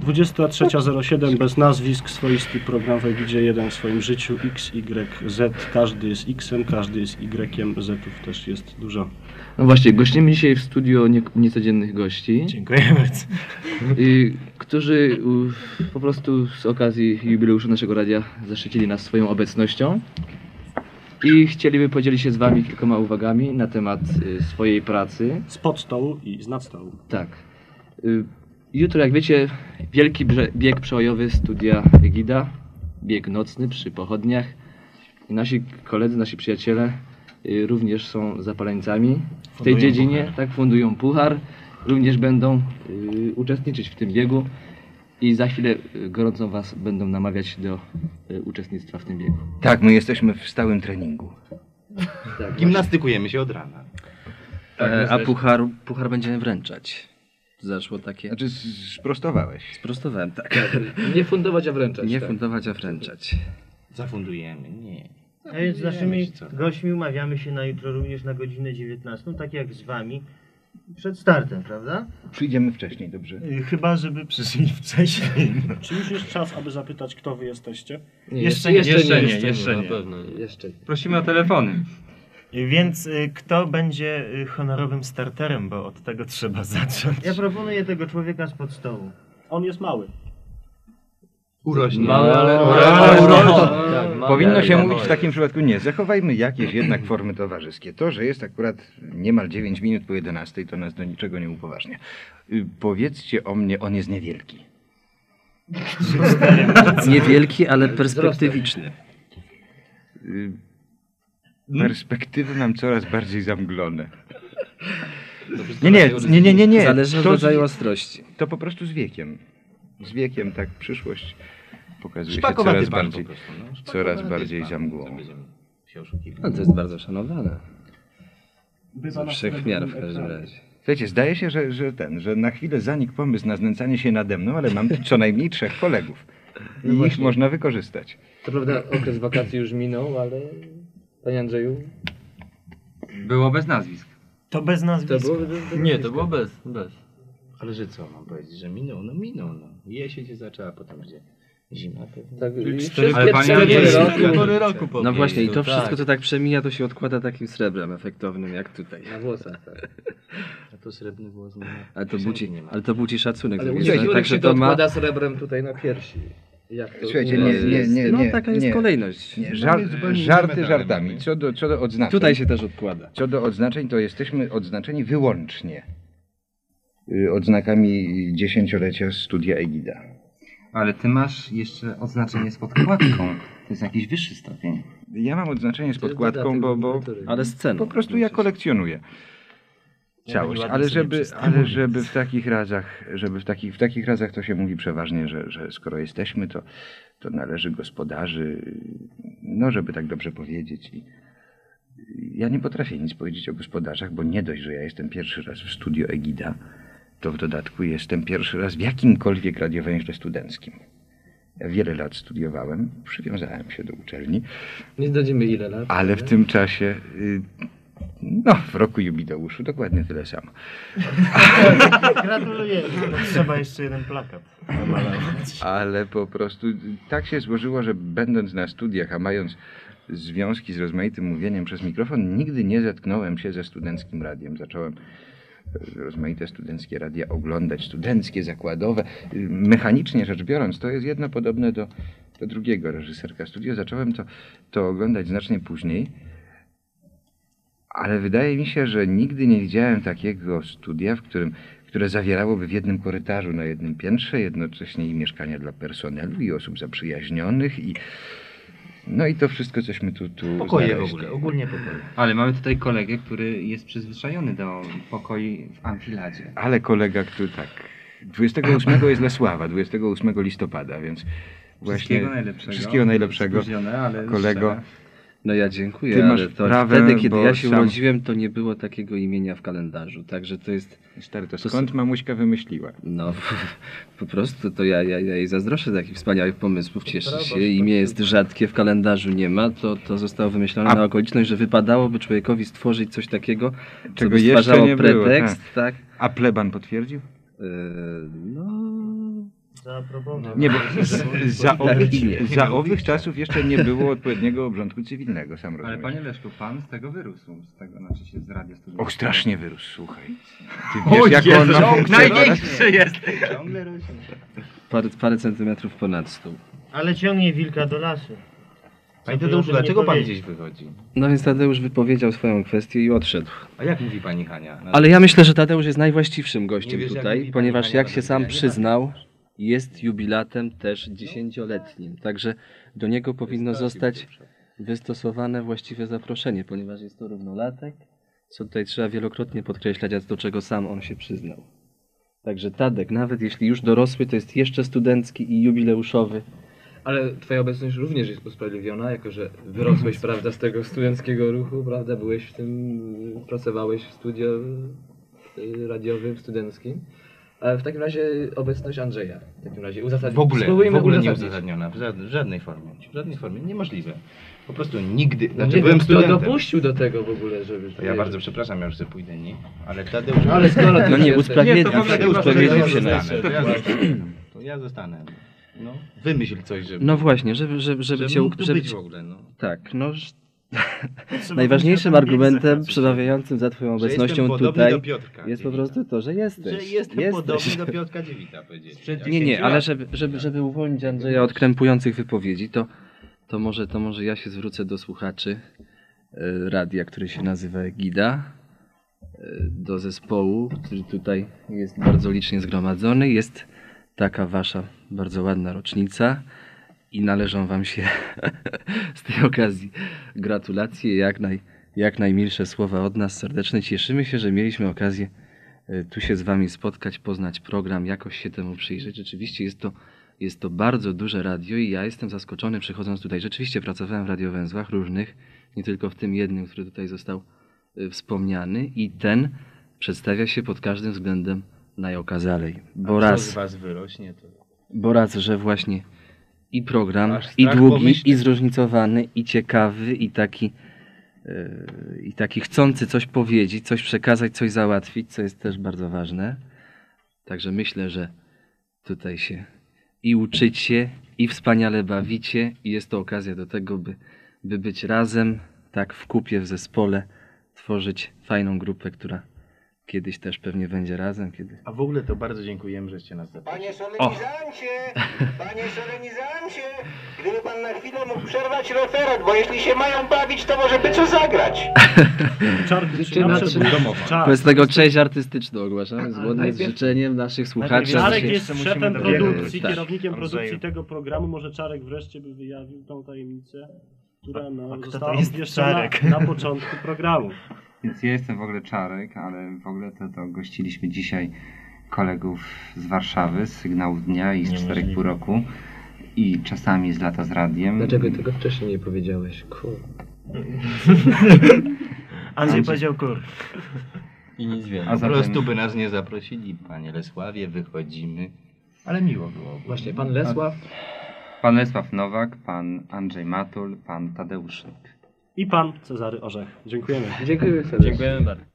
23:07 bez nazwisk, swoisty program w Egidzie, jeden w swoim życiu, X, Y, Z, każdy jest X-em, każdy jest Y-em, Z-ów też jest dużo. No właśnie, gościmy dzisiaj w studio niecodziennych gości. Dziękuję bardzo. Którzy po prostu z okazji jubileuszu naszego radia zaszczycili nas swoją obecnością i chcieliby podzielić się z wami kilkoma uwagami na temat swojej pracy. Spod stołu i z nad stołu. Tak. Jutro, jak wiecie, wielki bieg przełajowy studia Egida, bieg nocny przy pochodniach. I nasi koledzy, nasi przyjaciele również są zapaleńcami w tej dziedzinie, puchar. Tak, fundują puchar, również będą uczestniczyć w tym biegu i za chwilę gorąco was będą namawiać do uczestnictwa w tym biegu. Tak, my jesteśmy w stałym treningu. Tak, gimnastykujemy się od rana. Tak, a puchar będziemy wręczać. Zaszło takie... Znaczy sprostowałeś. Sprostowałem, tak. Nie fundować, a wręczać. Nie tak. fundować, a wręczać. Zafundujemy, nie. A więc z naszymi gośćmi umawiamy się na jutro również na godzinę 19, tak jak z wami, przed startem, prawda? Przyjdziemy wcześniej, dobrze? Chyba, żeby przyszli wcześniej. No. Czy już jest czas, aby zapytać, kto wy jesteście? Nie, Jeszcze nie. Na pewno nie. Jeszcze. Prosimy o telefony. Więc kto będzie honorowym starterem, bo od tego trzeba zacząć. Ja proponuję tego człowieka spod stołu. On jest mały. Urośnie. Mały, ale Powinno się mówić w takim przypadku nie. Zachowajmy jakieś jednak formy towarzyskie. To, że jest akurat niemal 9 minut po 11, to nas do niczego nie upoważnia. Powiedzcie o mnie, on jest niewielki. Niewielki, ale perspektywiczny. Perspektywy mam coraz bardziej zamglone. Nie. Zależy od rodzaju ostrości. To po prostu z wiekiem. Z wiekiem tak przyszłość pokazuje się coraz bardziej za mgłą. No to jest bardzo szanowane. Ze wszech miar w każdym razie. Słuchajcie, zdaje się, że na chwilę zanikł pomysł na znęcanie się nade mną, ale mam co najmniej 3 kolegów. I ich można wykorzystać. To prawda, okres wakacji już minął, ale panie Andrzeju? Było bez nazwisk. To bez nazwiska. Nie, to było bez. Ale że co mam powiedzieć, że minął? No minął, no. Jesień się zaczęła, potem gdzie zima pewnie. Tak, ale panie Andrzeju, pory roku. No właśnie, i to wszystko, co tak przemija, to się odkłada takim srebrem efektownym, jak tutaj. Na włosach, tak. A to srebrny włos nie ma. Ale to budzi szacunek. Ale tak, się to odkłada srebrem tutaj na piersi. Jak to Słuchajcie, nie. No taka jest kolejność. Nie, żarty żartami. Co do odznaczeń. Tutaj się też odkłada. Co do odznaczeń, to jesteśmy odznaczeni wyłącznie odznakami 10-lecia studia Egida. Ale ty masz jeszcze odznaczenie z podkładką. To jest jakiś wyższy stopień. Ja mam odznaczenie z podkładką, bo ale sceną. Po prostu ja kolekcjonuję całość. Ale żeby w takich razach, w takich razach to się mówi przeważnie, że skoro jesteśmy, to należy gospodarzy, no żeby tak dobrze powiedzieć. I ja nie potrafię nic powiedzieć o gospodarzach, bo nie dość, że ja jestem pierwszy raz w studio Egida, to w dodatku jestem pierwszy raz w jakimkolwiek radiowęźle studenckim. Ja wiele lat studiowałem, przywiązałem się do uczelni. Nie zdradzimy ile lat. Ale w tym czasie, no w roku jubileuszu dokładnie tyle samo. Gratuluję. Trzeba jeszcze jeden plakat namalować. Ale po prostu tak się złożyło, że będąc na studiach, a mając związki z rozmaitym mówieniem przez mikrofon, nigdy nie zetknąłem się ze studenckim radiem. Zacząłem rozmaite studenckie radia oglądać, studenckie, zakładowe. Mechanicznie rzecz biorąc, to jest jedno podobne do drugiego, reżyserka studio. Zacząłem to oglądać znacznie później, ale wydaje mi się, że nigdy nie widziałem takiego studia, które zawierałoby w jednym korytarzu na jednym piętrze jednocześnie i mieszkania dla personelu i osób zaprzyjaźnionych no i to wszystko, cośmy tu pokoje znaleźli. w ogóle, ogólnie pokoje. Ale mamy tutaj kolegę, który jest przyzwyczajony do pokoi w amfiladzie. Ale kolega, który tak, 28 jest Lesława, 28 listopada, więc właśnie wszystkiego najlepszego kolego. No ja dziękuję, Ty masz ale to prawę, wtedy, kiedy bo ja się sam- urodziłem, to nie było takiego imienia w kalendarzu, także to jest... Stary, to skąd mamuśka wymyśliła? No, po prostu to ja jej zazdroszczę takich wspaniałych pomysłów, cieszę się. Imię jest rzadkie, w kalendarzu nie ma, to zostało wymyślone na okoliczność, że wypadałoby człowiekowi stworzyć coś takiego, co Czego by jeszcze stwarzało nie było, pretekst, tak? A pleban potwierdził? No... Zaaprobował. Nie, bo za owych czasów jeszcze nie było odpowiedniego obrządku cywilnego, sam Ale rozumiesz. panie Leszku, pan z tego wyrósł, z tego, znaczy się z radia studia. Och, strasznie wyrósł, słuchaj. Ty wiesz, jak on ma Największy jest! Ciągle rośnie. Parę centymetrów ponad stół. Ale ciągnie wilka do lasu. Panie Co by o Tadeuszu, tym nie dlaczego pan powiedzieć? gdzieś wychodzi? No więc Tadeusz wypowiedział swoją kwestię i odszedł. A jak mówi pani Hania? Ale ja myślę, że Tadeusz jest najwłaściwszym Nie gościem wiesz, jak tutaj, mówi ponieważ pani jak Hania, się sam ja nie przyznał, jest jubilatem też 10-letnim. Także do niego powinno zostać wystosowane właściwe zaproszenie, ponieważ jest to równolatek, co tutaj trzeba wielokrotnie podkreślać, a do czego sam on się przyznał. Także Tadek, nawet jeśli już dorosły, to jest jeszcze studencki i jubileuszowy. Ale twoja obecność również jest usprawiedliwiona, jako że wyrosłeś, prawda, z tego studenckiego ruchu, prawda, byłeś w tym, pracowałeś w studio radiowym, studenckim. A w takim razie obecność Andrzeja, w takim razie W ogóle nie uzasadnić. uzasadniona, w żadnej formie. W żadnej formie, niemożliwe. Po prostu nigdy, No znaczy nie byłem wiem, kto studentem. dopuścił do tego w ogóle, żeby... To ja bardzo przepraszam, ja już sobie pójdę, nie? Ale Tadeusz... No ale skoro ty No nie, jesteś- usprawiedliw to w ogóle się, nie usprawiedliw się zostanę, najpierw. to ja zostanę. To ja zostanę. No, wymyśl coś, żeby... No właśnie, żeby cię... mógł tu żeby być cię- w ogóle, no. Tak, no... Trzeba Najważniejszym będzie na to argumentem miejsce. przemawiającym za twoją Że obecnością jestem podobny tutaj do Piotrka jest po Dziewita. prostu to, że jesteś. Że jestem podobny do Piotrka Dziewita, powiedzieli. Nie, ale żeby uwolnić Andrzeja od krępujących wypowiedzi, to może ja się zwrócę do słuchaczy radia, który się nazywa Egida, do zespołu, który tutaj jest bardzo licznie zgromadzony. Jest taka wasza bardzo ładna rocznica i należą wam się z tej okazji gratulacje, jak najmilsze słowa od nas serdeczne. Cieszymy się, że mieliśmy okazję tu się z wami spotkać, poznać program, jakoś się temu przyjrzeć. Rzeczywiście jest to bardzo duże radio i ja jestem zaskoczony przychodząc tutaj. Rzeczywiście pracowałem w radiowęzłach różnych, nie tylko w tym jednym, który tutaj został wspomniany i ten przedstawia się pod każdym względem najokazalej. Co z was wyrośnie, to... Bo raz, że właśnie i program, Aż i strach długi, pomyśleć. i zróżnicowany, i ciekawy, i taki chcący coś powiedzieć, coś przekazać, coś załatwić, co jest też bardzo ważne. Także myślę, że tutaj się i uczycie, i wspaniale bawicie, i jest to okazja do tego, by być razem, tak w kupie, w zespole, tworzyć fajną grupę, która kiedyś też pewnie będzie razem, kiedy... A w ogóle to bardzo dziękujemy, żeście nas zaprosili. Panie solenizancie, panie solenizancie, gdyby pan na chwilę mógł przerwać referat, bo jeśli się mają bawić, to może by co zagrać. Wobec tego część artystyczną ogłaszamy zgodnie z życzeniem naszych słuchaczy. Czarek aby się- jest szefem produkcji, Tak. kierownikiem Andrzeju. produkcji tego programu. Może Czarek wreszcie by wyjawił tą tajemnicę, która kto została to jest obwieszczona Czarek? na początku programu. Więc ja jestem w ogóle Czarek, ale w ogóle to gościliśmy dzisiaj kolegów z Warszawy, z Sygnałów Dnia i z Niemożliwe. 4,5 roku i czasami z Lata z Radiem. Dlaczego tego wcześniej nie powiedziałeś? Kur... Andrzej powiedział kur. I nic więcej. A Po zatem- prostu by nas nie zaprosili, panie Lesławie, wychodzimy. Ale miło było. Właśnie, pan Lesław. Pan Lesław Nowak, pan Andrzej Matul, pan Tadeusz Nyk. I pan Cezary Orzech. Dziękujemy. Dziękuję serdecznie. Dziękujemy bardzo.